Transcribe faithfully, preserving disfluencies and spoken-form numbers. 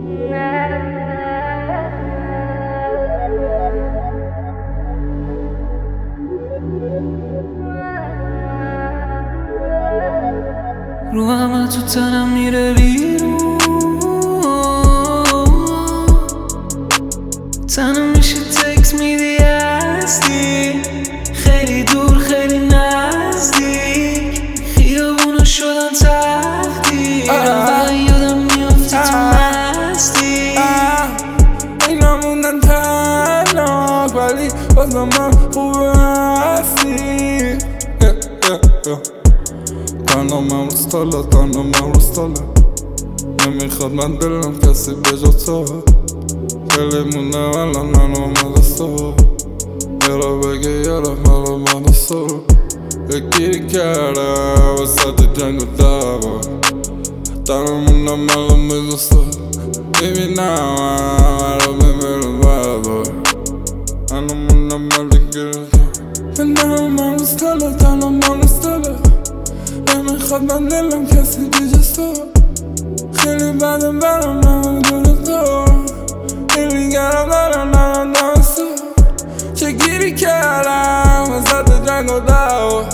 رو همه تو تنم میره بیرون، تنم میشه تکس میدی هستی، خیلی دور خیلی نزدیک، خیابونا شدن تختی، فقط یادم میافتی تو مستی. اینا موندن تنها ولی بازم من خوبه هستی. تنها من روستالا تنها من روستالا نمیخواد من دلم کسی به جا تو، خیلی مونه الان من اومده سو، یارا بگه یارا مرا من سو یکیری کرده وسط جنگ و دعوا، تنها موندم الان به جا سو میبینم مرا بمیرم بابا، تنها موندم ولی گرفتم. تنها من روستالا تنها من روستالا نمیخواد من دلم کسی بیجز تو، خیلی بدم برم من دور تو، خیلی گرم دارم نرم دست تو، چه گیری کردم وسط جنگ و دعوا،